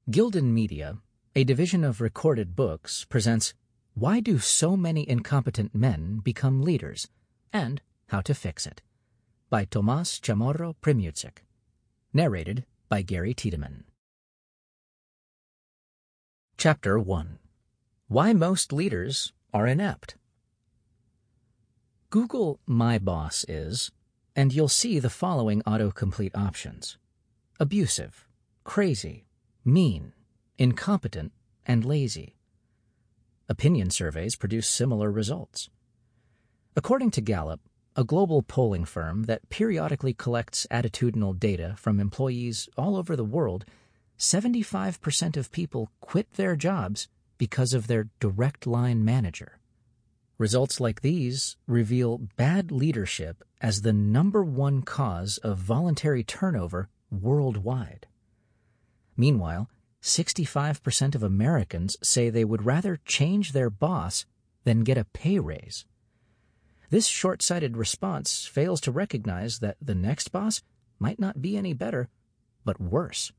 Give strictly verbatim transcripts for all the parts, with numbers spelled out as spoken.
Gildan Media, a division of Recorded Books, presents Why Do So Many Incompetent Men Become Leaders? And How to Fix It, by Tomas Chamorro Primiucic. Narrated by Gary Tiedemann. Chapter one. Why Most Leaders Are Inept. Google My Boss Is, and you'll see the following autocomplete options: abusive, crazy, mean, incompetent, and lazy. Opinion surveys produce similar results. According to Gallup, a global polling firm that periodically collects attitudinal data from employees all over the world, seventy-five percent of people quit their jobs because of their direct line manager. Results like these reveal bad leadership as the number one cause of voluntary turnover worldwide. Meanwhile, sixty-five percent of Americans say they would rather change their boss than get a pay raise. This short-sighted response fails to recognize that the next boss might not be any better, but worse.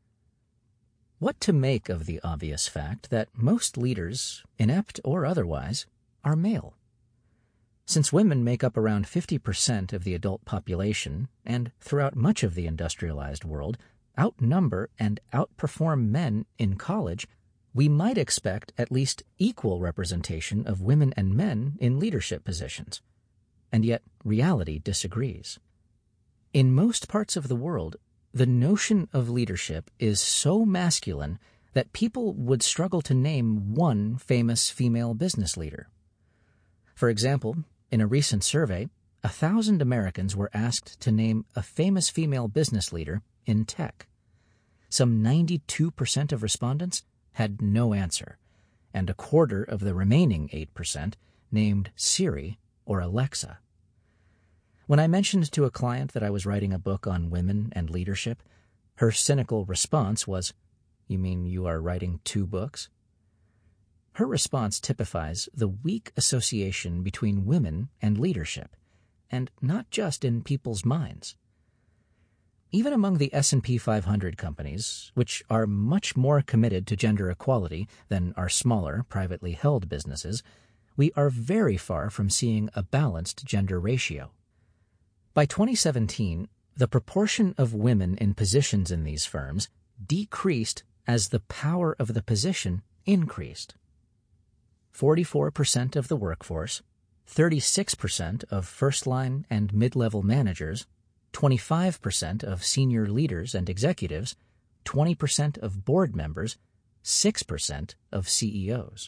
What to make of the obvious fact that most leaders, inept or otherwise, are male? Since women make up around fifty percent of the adult population and, throughout much of the industrialized world, outnumber and outperform men in college, we might expect at least equal representation of women and men in leadership positions. And yet, reality disagrees. In most parts of the world, the notion of leadership is so masculine that people would struggle to name one famous female business leader. For example, in a recent survey, a thousand Americans were asked to name a famous female business leader in tech. Some ninety-two percent of respondents had no answer, and a quarter of the remaining eight percent named Siri or Alexa. When I mentioned to a client that I was writing a book on women and leadership, her cynical response was, "You mean you are writing two books?" Her response typifies the weak association between women and leadership, and not just in people's minds. Even among the S and P five hundred companies, which are much more committed to gender equality than our smaller, privately held businesses, we are very far from seeing a balanced gender ratio. By twenty seventeen, the proportion of women in positions in these firms decreased as the power of the position increased. forty-four percent of the workforce, thirty-six percent of first-line and mid-level managers, twenty-five percent of senior leaders and executives, twenty percent of board members, six percent of C E Os.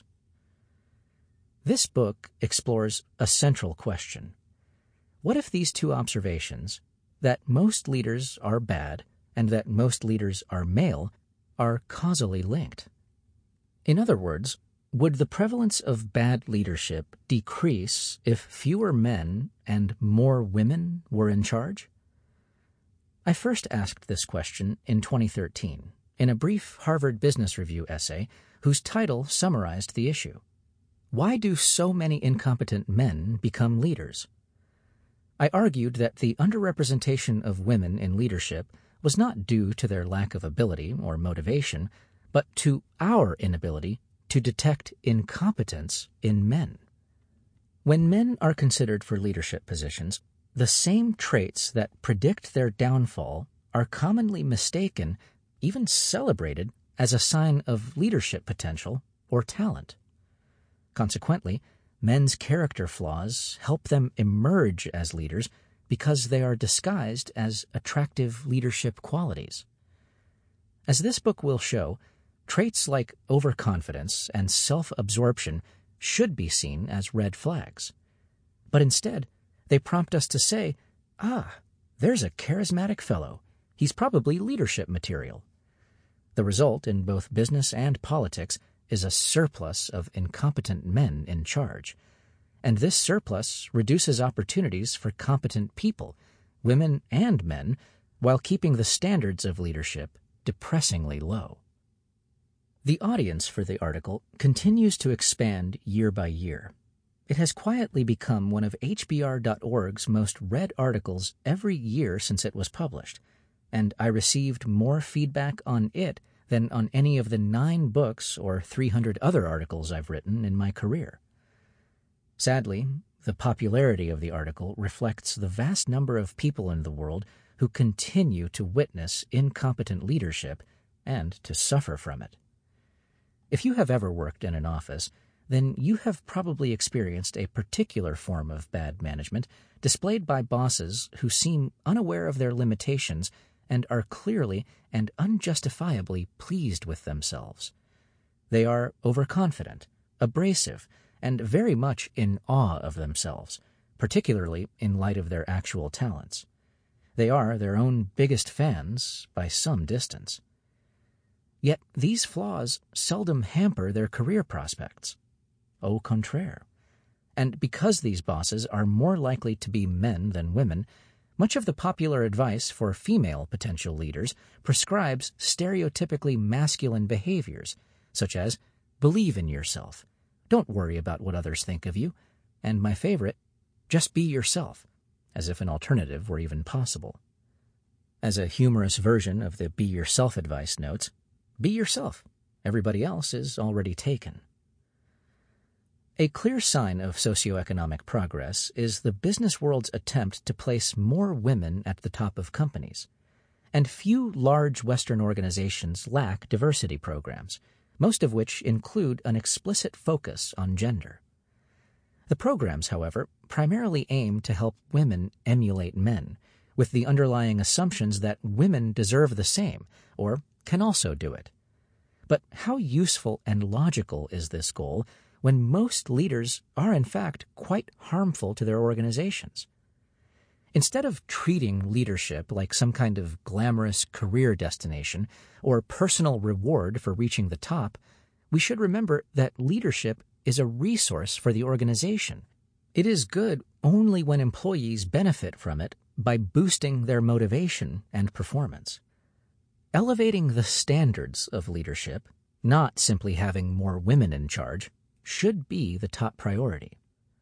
This book explores a central question. What if these two observations, that most leaders are bad and that most leaders are male, are causally linked? In other words, would the prevalence of bad leadership decrease if fewer men and more women were in charge? I first asked this question in twenty thirteen in a brief Harvard Business Review essay whose title summarized the issue. Why do so many incompetent men become leaders? I argued that the underrepresentation of women in leadership was not due to their lack of ability or motivation, but to our inability to detect incompetence in men. When men are considered for leadership positions, the same traits that predict their downfall are commonly mistaken, even celebrated, as a sign of leadership potential or talent. Consequently, men's character flaws help them emerge as leaders because they are disguised as attractive leadership qualities. As this book will show, traits like overconfidence and self-absorption should be seen as red flags. But instead, they prompt us to say, ah, there's a charismatic fellow. He's probably leadership material. The result in both business and politics is a surplus of incompetent men in charge. And this surplus reduces opportunities for competent people, women and men, while keeping the standards of leadership depressingly low. The audience for the article continues to expand year by year. It has quietly become one of H B R dot org's most read articles every year since it was published, and I received more feedback on it than on any of the nine books or three hundred other articles I've written in my career. Sadly, the popularity of the article reflects the vast number of people in the world who continue to witness incompetent leadership and to suffer from it. If you have ever worked in an office, then you have probably experienced a particular form of bad management displayed by bosses who seem unaware of their limitations and are clearly and unjustifiably pleased with themselves. They are overconfident, abrasive, and very much in awe of themselves, particularly in light of their actual talents. They are their own biggest fans by some distance. Yet these flaws seldom hamper their career prospects. Au contraire. And because these bosses are more likely to be men than women, much of the popular advice for female potential leaders prescribes stereotypically masculine behaviors, such as believe in yourself, don't worry about what others think of you, and my favorite, just be yourself, as if an alternative were even possible. As a humorous version of the be yourself advice notes, be yourself. Everybody else is already taken. A clear sign of socioeconomic progress is the business world's attempt to place more women at the top of companies. And few large Western organizations lack diversity programs, most of which include an explicit focus on gender. The programs, however, primarily aim to help women emulate men, with the underlying assumptions that women deserve the same, or can also do it. But how useful and logical is this goal when most leaders are in fact quite harmful to their organizations? Instead of treating leadership like some kind of glamorous career destination or personal reward for reaching the top, we should remember that leadership is a resource for the organization. It is good only when employees benefit from it by boosting their motivation and performance. Elevating the standards of leadership, not simply having more women in charge, should be the top priority.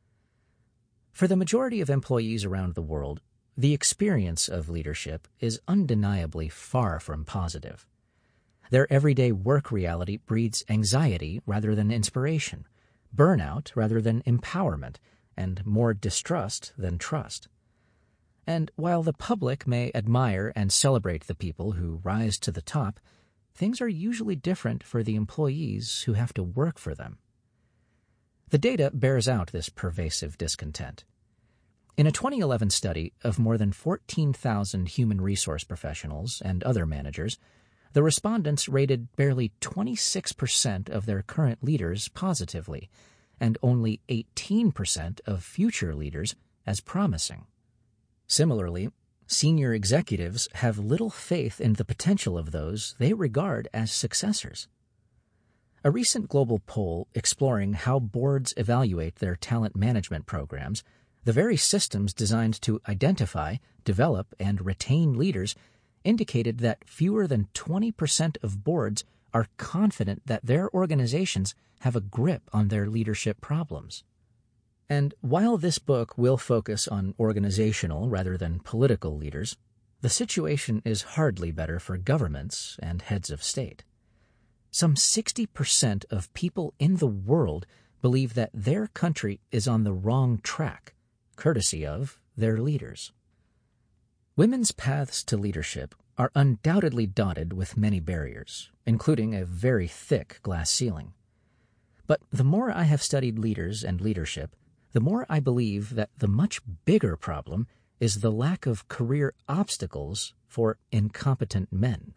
For the majority of employees around the world, the experience of leadership is undeniably far from positive. Their everyday work reality breeds anxiety rather than inspiration, burnout rather than empowerment, and more distrust than trust. And while the public may admire and celebrate the people who rise to the top, things are usually different for the employees who have to work for them. The data bears out this pervasive discontent. In a twenty eleven study of more than fourteen thousand human resource professionals and other managers, the respondents rated barely twenty-six percent of their current leaders positively, and only eighteen percent of future leaders as promising. Similarly, senior executives have little faith in the potential of those they regard as successors. A recent global poll exploring how boards evaluate their talent management programs, the very systems designed to identify, develop, and retain leaders, indicated that fewer than twenty percent of boards are confident that their organizations have a grip on their leadership problems. And while this book will focus on organizational rather than political leaders, the situation is hardly better for governments and heads of state. Some sixty percent of people in the world believe that their country is on the wrong track, courtesy of their leaders. Women's paths to leadership are undoubtedly dotted with many barriers, including a very thick glass ceiling. But the more I have studied leaders and leadership, the more I believe that the much bigger problem is the lack of career obstacles for incompetent men.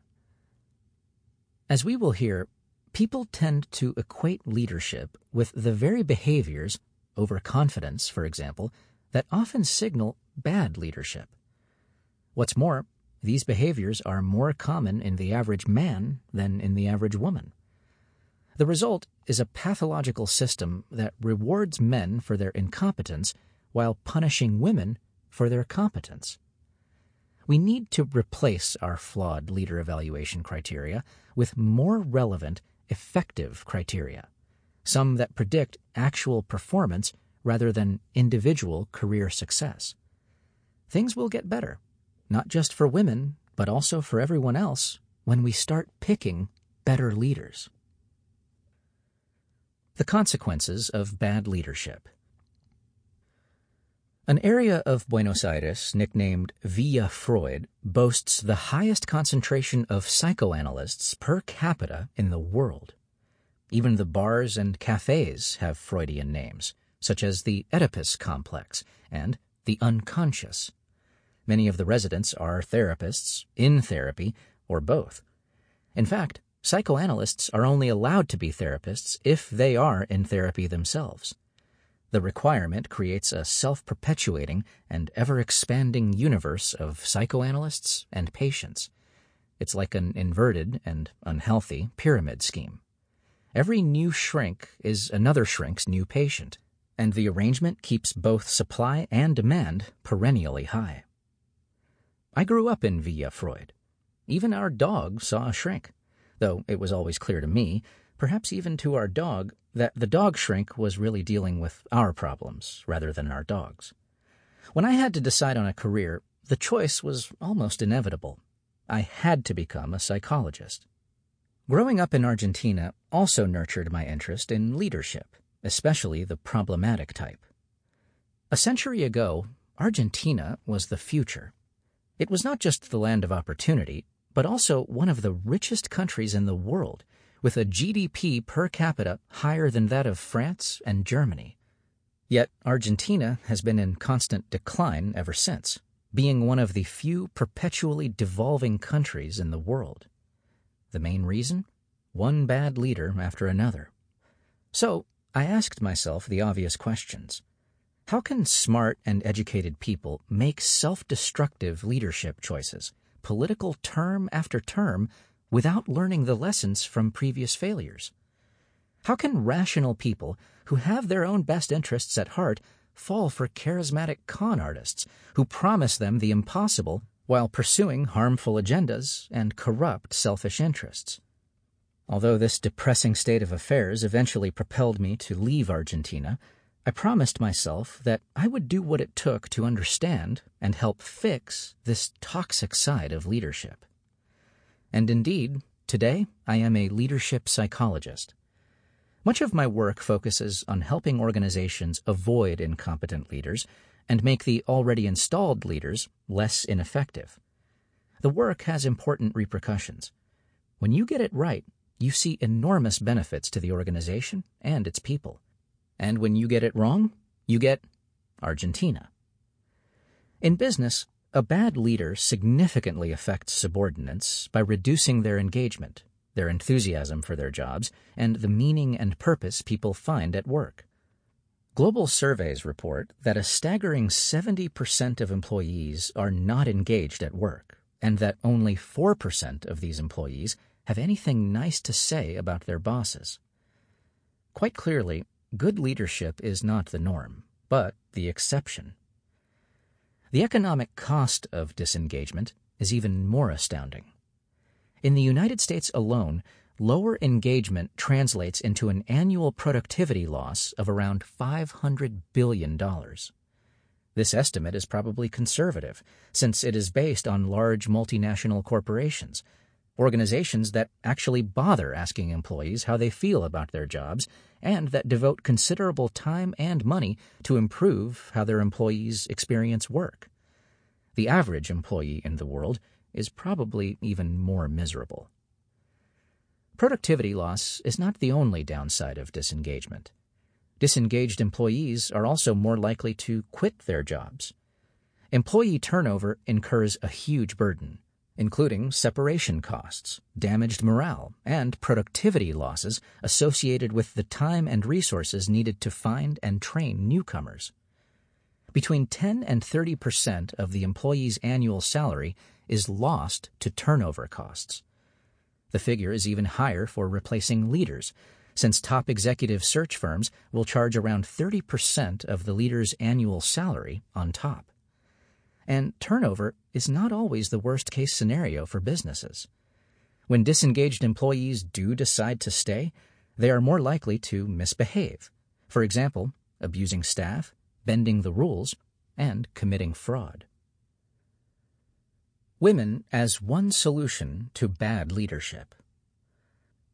As we will hear, people tend to equate leadership with the very behaviors, overconfidence, for example, that often signal bad leadership. What's more, these behaviors are more common in the average man than in the average woman. The result is a pathological system that rewards men for their incompetence while punishing women for their competence. We need to replace our flawed leader evaluation criteria with more relevant, effective criteria, some that predict actual performance rather than individual career success. Things will get better, not just for women, but also for everyone else, when we start picking better leaders. The consequences of bad leadership. An area of Buenos Aires nicknamed Villa Freud boasts the highest concentration of psychoanalysts per capita in the world. Even the bars and cafes have Freudian names, such as the Oedipus complex and the unconscious. Many of the residents are therapists, in therapy, or both. In fact, psychoanalysts are only allowed to be therapists if they are in therapy themselves. The requirement creates a self-perpetuating and ever-expanding universe of psychoanalysts and patients. It's like an inverted and unhealthy pyramid scheme. Every new shrink is another shrink's new patient, and the arrangement keeps both supply and demand perennially high. I grew up in Villa Freud. Even our dog saw a shrink, though it was always clear to me, perhaps even to our dog, that the dog shrink was really dealing with our problems rather than our dog's. When I had to decide on a career, the choice was almost inevitable. I had to become a psychologist. Growing up in Argentina also nurtured my interest in leadership, especially the problematic type. A century ago, Argentina was the future. It was not just the land of opportunity, but also one of the richest countries in the world, with a G D P per capita higher than that of France and Germany. Yet Argentina has been in constant decline ever since, being one of the few perpetually devolving countries in the world. The main reason? One bad leader after another. So I asked myself the obvious questions. How can smart and educated people make self-destructive leadership choices, political term after term, without learning the lessons from previous failures? How can rational people who have their own best interests at heart fall for charismatic con artists who promise them the impossible while pursuing harmful agendas and corrupt selfish interests? Although this depressing state of affairs eventually propelled me to leave Argentina, I promised myself that I would do what it took to understand and help fix this toxic side of leadership. And indeed, today I am a leadership psychologist. Much of my work focuses on helping organizations avoid incompetent leaders and make the already installed leaders less ineffective. The work has important repercussions. When you get it right, you see enormous benefits to the organization and its people. And when you get it wrong, you get Argentina. In business, a bad leader significantly affects subordinates by reducing their engagement, their enthusiasm for their jobs, and the meaning and purpose people find at work. Global surveys report that a staggering seventy percent of employees are not engaged at work, and that only four percent of these employees have anything nice to say about their bosses. Quite clearly, good leadership is not the norm, but the exception. The economic cost of disengagement is even more astounding. In the United States alone, lower engagement translates into an annual productivity loss of around five hundred billion dollars. This estimate is probably conservative, since it is based on large multinational corporations, organizations that actually bother asking employees how they feel about their jobs and that devote considerable time and money to improve how their employees experience work. The average employee in the world is probably even more miserable. Productivity loss is not the only downside of disengagement. Disengaged employees are also more likely to quit their jobs. Employee turnover incurs a huge burden, including separation costs, damaged morale, and productivity losses associated with the time and resources needed to find and train newcomers. Between ten and thirty percent of the employee's annual salary is lost to turnover costs. The figure is even higher for replacing leaders, since top executive search firms will charge around thirty percent of the leader's annual salary on top. And turnover is not always the worst-case scenario for businesses. When disengaged employees do decide to stay, they are more likely to misbehave, for example, abusing staff, bending the rules, and committing fraud. Women as one solution to bad leadership.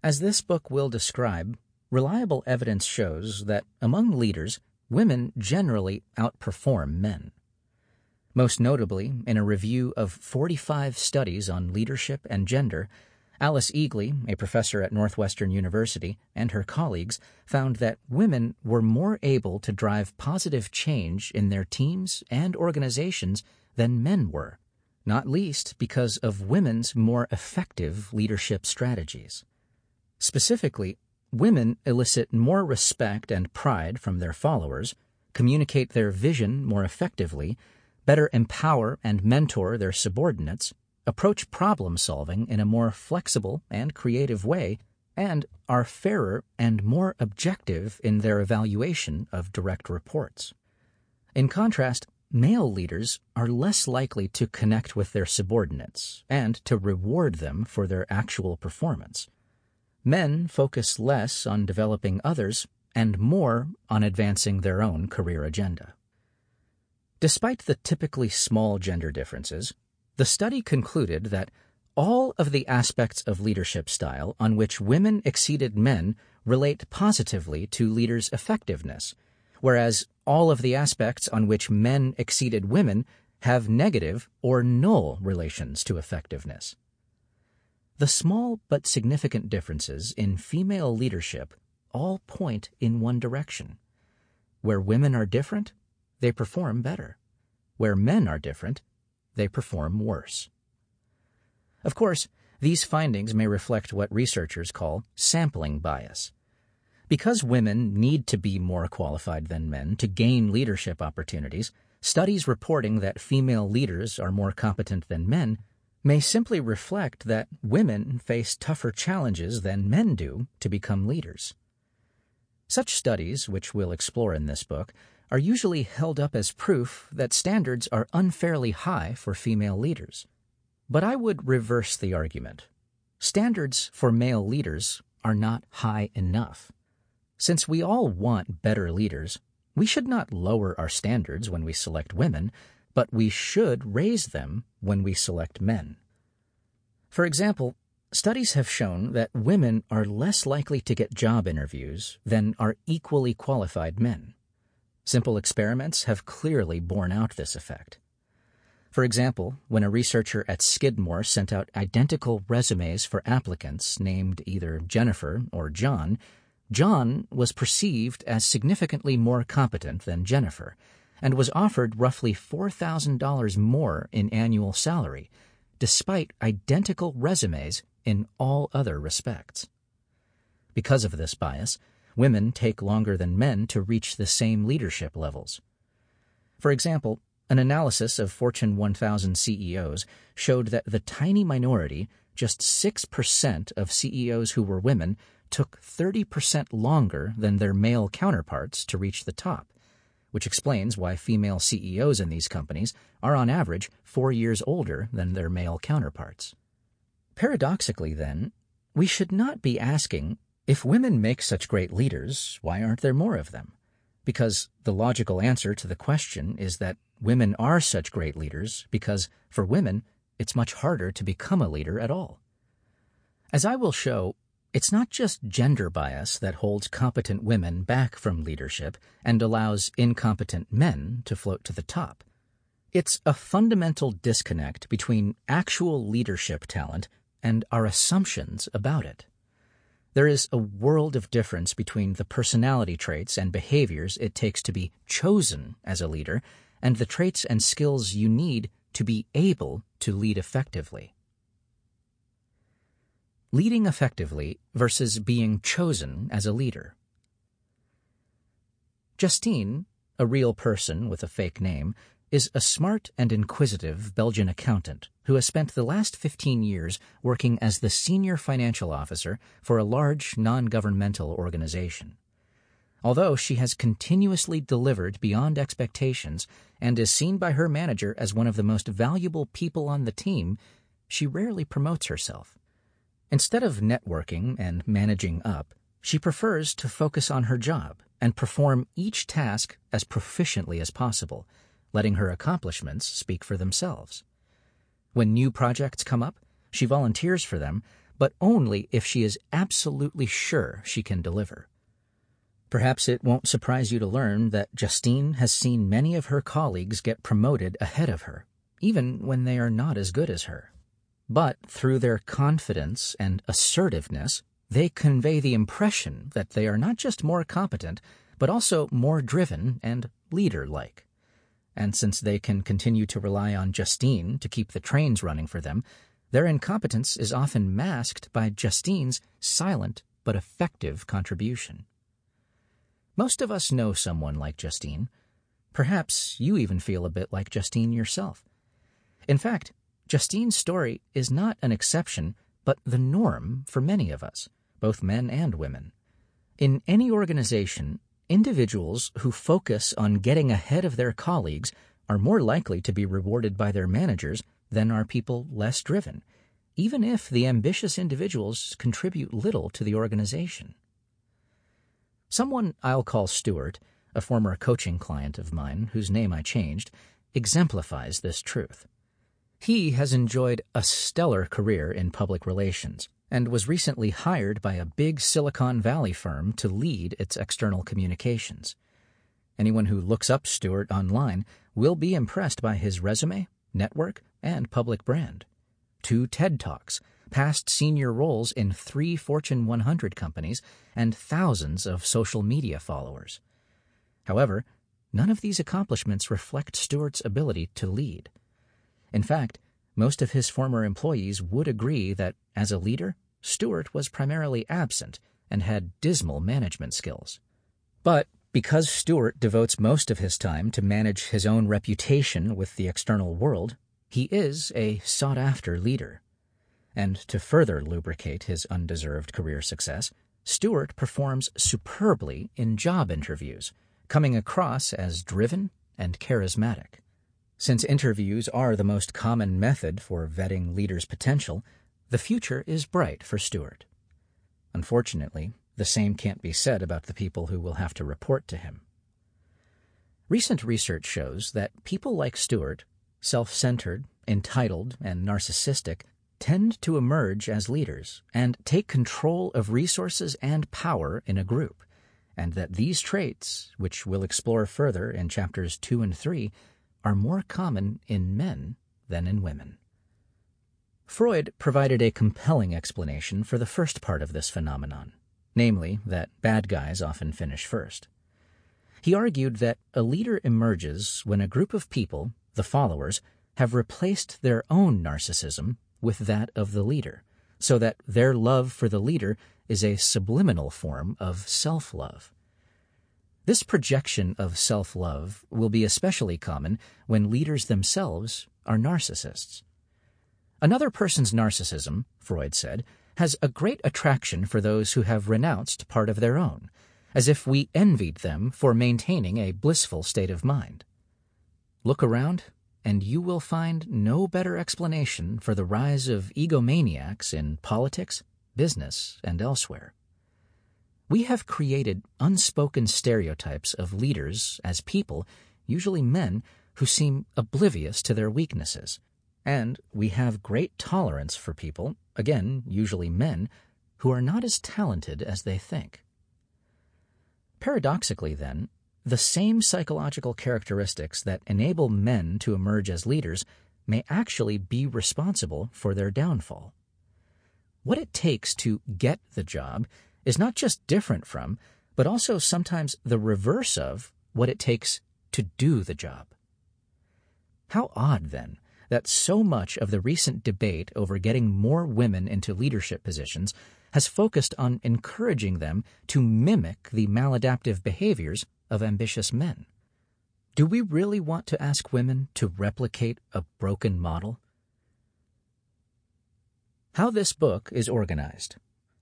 As this book will describe, reliable evidence shows that among leaders, women generally outperform men. Most notably, in a review of forty-five studies on leadership and gender, Alice Eagly, a professor at Northwestern University, and her colleagues found that women were more able to drive positive change in their teams and organizations than men were, not least because of women's more effective leadership strategies. Specifically, women elicit more respect and pride from their followers, communicate their vision more effectively, better empower and mentor their subordinates, approach problem-solving in a more flexible and creative way, and are fairer and more objective in their evaluation of direct reports. In contrast, male leaders are less likely to connect with their subordinates and to reward them for their actual performance. Men focus less on developing others and more on advancing their own career agenda. Despite the typically small gender differences, the study concluded that all of the aspects of leadership style on which women exceeded men relate positively to leaders' effectiveness, whereas all of the aspects on which men exceeded women have negative or null relations to effectiveness. The small but significant differences in female leadership all point in one direction. Where women are different, they perform better. Where men are different, they perform worse. Of course, these findings may reflect what researchers call sampling bias. Because women need to be more qualified than men to gain leadership opportunities, studies reporting that female leaders are more competent than men may simply reflect that women face tougher challenges than men do to become leaders. Such studies, which we'll explore in this book, are usually held up as proof that standards are unfairly high for female leaders. But I would reverse the argument. Standards for male leaders are not high enough. Since we all want better leaders, we should not lower our standards when we select women, but we should raise them when we select men. For example, studies have shown that women are less likely to get job interviews than are equally qualified men. Simple experiments have clearly borne out this effect. For example, when a researcher at Skidmore sent out identical resumes for applicants named either Jennifer or John, John was perceived as significantly more competent than Jennifer and was offered roughly four thousand dollars more in annual salary, despite identical resumes in all other respects. Because of this bias, women take longer than men to reach the same leadership levels. For example, an analysis of Fortune one thousand C E Os showed that the tiny minority, just six percent of C E Os who were women, took thirty percent longer than their male counterparts to reach the top, which explains why female C E Os in these companies are on average four years older than their male counterparts. Paradoxically, then, we should not be asking, if women make such great leaders, why aren't there more of them? Because the logical answer to the question is that women are such great leaders because, for women, it's much harder to become a leader at all. As I will show, it's not just gender bias that holds competent women back from leadership and allows incompetent men to float to the top. It's a fundamental disconnect between actual leadership talent and our assumptions about it. There is a world of difference between the personality traits and behaviors it takes to be chosen as a leader and the traits and skills you need to be able to lead effectively. Leading effectively versus being chosen as a leader. Justine, a real person with a fake name, is a smart and inquisitive Belgian accountant who has spent the last fifteen years working as the senior financial officer for a large non-governmental organization. Although she has continuously delivered beyond expectations and is seen by her manager as one of the most valuable people on the team, she rarely promotes herself. Instead of networking and managing up, she prefers to focus on her job and perform each task as proficiently as possible, letting her accomplishments speak for themselves. When new projects come up, she volunteers for them, but only if she is absolutely sure she can deliver. Perhaps it won't surprise you to learn that Justine has seen many of her colleagues get promoted ahead of her, even when they are not as good as her. But through their confidence and assertiveness, they convey the impression that they are not just more competent, but also more driven and leader-like. And since they can continue to rely on Justine to keep the trains running for them, their incompetence is often masked by Justine's silent but effective contribution. Most of us know someone like Justine. Perhaps you even feel a bit like Justine yourself. In fact, Justine's story is not an exception, but the norm for many of us, both men and women. In any organization, individuals who focus on getting ahead of their colleagues are more likely to be rewarded by their managers than are people less driven, even if the ambitious individuals contribute little to the organization. Someone I'll call Stuart, a former coaching client of mine whose name I changed, exemplifies this truth. He has enjoyed a stellar career in public relations and was recently hired by a big Silicon Valley firm to lead its external communications. Anyone who looks up Stuart online will be impressed by his resume, network, and public brand. Two TED Talks, past senior roles in three Fortune one hundred companies, and thousands of social media followers. However, none of these accomplishments reflect Stuart's ability to lead. In fact, most of his former employees would agree that, as a leader, Stuart was primarily absent and had dismal management skills. But because Stuart devotes most of his time to manage his own reputation with the external world, he is a sought-after leader. And to further lubricate his undeserved career success, Stuart performs superbly in job interviews, coming across as driven and charismatic. Since interviews are the most common method for vetting leaders' potential, the future is bright for Stuart. Unfortunately, the same can't be said about the people who will have to report to him. Recent research shows that people like Stuart, self-centered, entitled, and narcissistic, tend to emerge as leaders and take control of resources and power in a group, and that these traits, which we'll explore further in chapters two and three, are more common in men than in women. Freud provided a compelling explanation for the first part of this phenomenon, namely that bad guys often finish first. He argued that a leader emerges when a group of people, the followers, have replaced their own narcissism with that of the leader, so that their love for the leader is a subliminal form of self-love. This projection of self-love will be especially common when leaders themselves are narcissists. Another person's narcissism, Freud said, has a great attraction for those who have renounced part of their own, as if we envied them for maintaining a blissful state of mind. Look around, and you will find no better explanation for the rise of egomaniacs in politics, business, and elsewhere. We have created unspoken stereotypes of leaders as people, usually men, who seem oblivious to their weaknesses, and we have great tolerance for people, again, usually men, who are not as talented as they think. Paradoxically, then, the same psychological characteristics that enable men to emerge as leaders may actually be responsible for their downfall. What it takes to get the job is not just different from, but also sometimes the reverse of, what it takes to do the job. How odd, then, that so much of the recent debate over getting more women into leadership positions has focused on encouraging them to mimic the maladaptive behaviors of ambitious men. Do we really want to ask women to replicate a broken model? How this book is organized.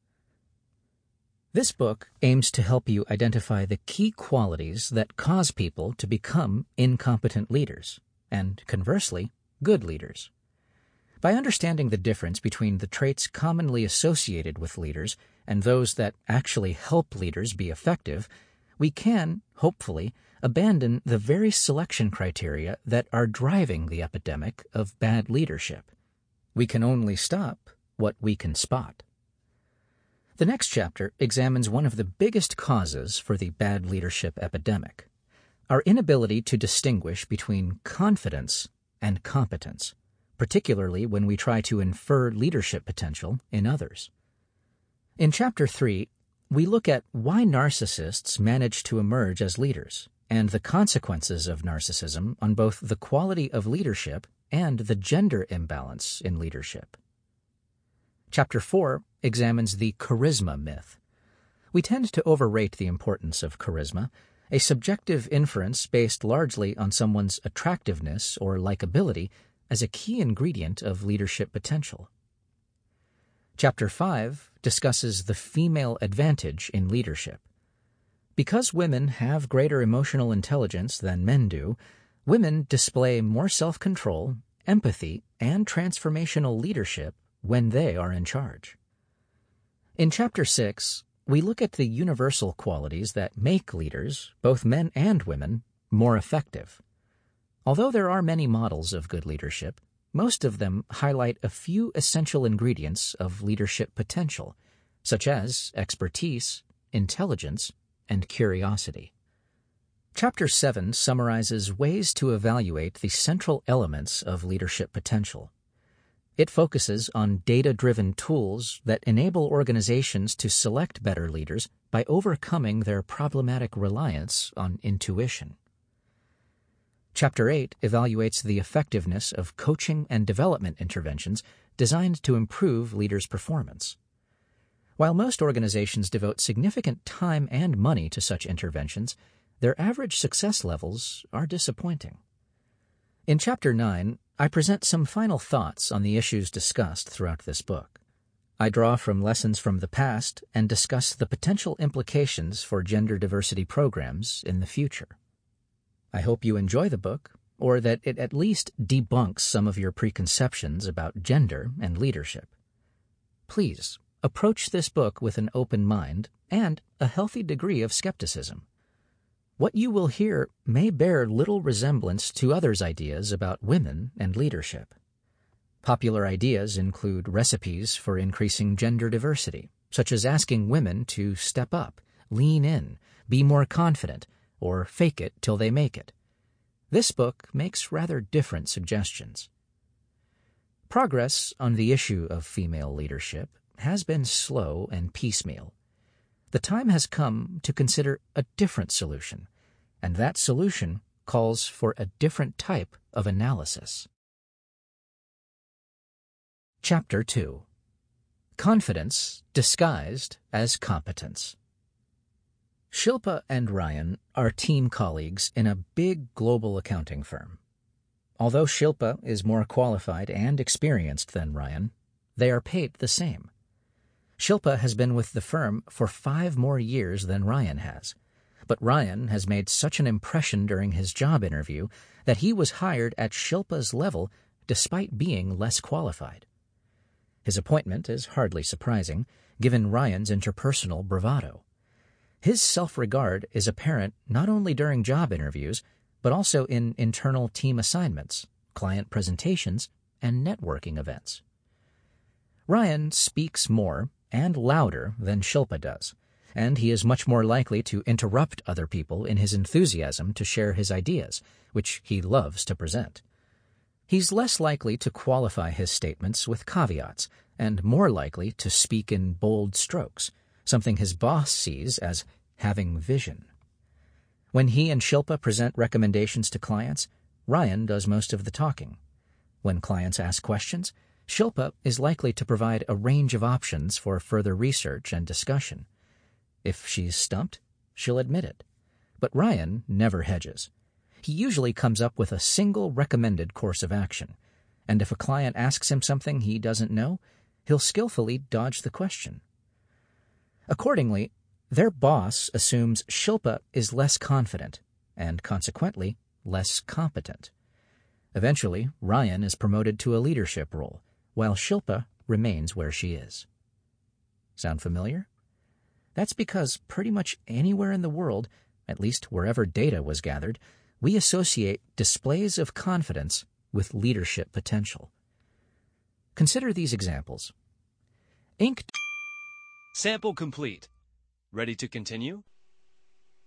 This book aims to help you identify the key qualities that cause people to become incompetent leaders, and conversely, good leaders. By understanding the difference between the traits commonly associated with leaders and those that actually help leaders be effective, we can, hopefully, abandon the very selection criteria that are driving the epidemic of bad leadership. We can only stop what we can spot. The next chapter examines one of the biggest causes for the bad leadership epidemic: our inability to distinguish between confidence and competence, particularly when we try to infer leadership potential in others. In Chapter three, we look at why narcissists manage to emerge as leaders and the consequences of narcissism on both the quality of leadership and the gender imbalance in leadership. Chapter four examines the charisma myth. We tend to overrate the importance of charisma, a subjective inference based largely on someone's attractiveness or likability as a key ingredient of leadership potential. Chapter five discusses the female advantage in leadership. Because women have greater emotional intelligence than men do, women display more self-control, empathy, and transformational leadership when they are in charge. In Chapter six, we look at the universal qualities that make leaders, both men and women, more effective. Although there are many models of good leadership, most of them highlight a few essential ingredients of leadership potential, such as expertise, intelligence, and curiosity. Chapter seven summarizes ways to evaluate the central elements of leadership potential. It focuses on data-driven tools that enable organizations to select better leaders by overcoming their problematic reliance on intuition. Chapter eight evaluates the effectiveness of coaching and development interventions designed to improve leaders' performance. While most organizations devote significant time and money to such interventions, their average success levels are disappointing. In Chapter nine, I present some final thoughts on the issues discussed throughout this book. I draw from lessons from the past and discuss the potential implications for gender diversity programs in the future. I hope you enjoy the book, or that it at least debunks some of your preconceptions about gender and leadership. Please, approach this book with an open mind and a healthy degree of skepticism. What you will hear may bear little resemblance to others' ideas about women and leadership. Popular ideas include recipes for increasing gender diversity, such as asking women to step up, lean in, be more confident, or fake it till they make it. This book makes rather different suggestions. Progress on the issue of female leadership has been slow and piecemeal. The time has come to consider a different solution, and that solution calls for a different type of analysis. Chapter two. Confidence disguised as competence. Shilpa and Ryan are team colleagues in a big global accounting firm. Although Shilpa is more qualified and experienced than Ryan, they are paid the same. Shilpa has been with the firm for five more years than Ryan has, but Ryan has made such an impression during his job interview that he was hired at Shilpa's level despite being less qualified. His appointment is hardly surprising, given Ryan's interpersonal bravado. His self-regard is apparent not only during job interviews, but also in internal team assignments, client presentations, and networking events. Ryan speaks more and louder than Shilpa does, and he is much more likely to interrupt other people in his enthusiasm to share his ideas, which he loves to present. He's less likely to qualify his statements with caveats, and more likely to speak in bold strokes, something his boss sees as having vision. When he and Shilpa present recommendations to clients, Ryan does most of the talking. When clients ask questions, Shilpa is likely to provide a range of options for further research and discussion. If she's stumped, she'll admit it. But Ryan never hedges. He usually comes up with a single recommended course of action, and if a client asks him something he doesn't know, he'll skillfully dodge the question. Accordingly, their boss assumes Shilpa is less confident and, consequently, less competent. Eventually, Ryan is promoted to a leadership role, while Shilpa remains where she is. Sound familiar? That's because pretty much anywhere in the world, at least wherever data was gathered, we associate displays of confidence with leadership potential. Consider these examples. Inc Sample complete. Ready to continue?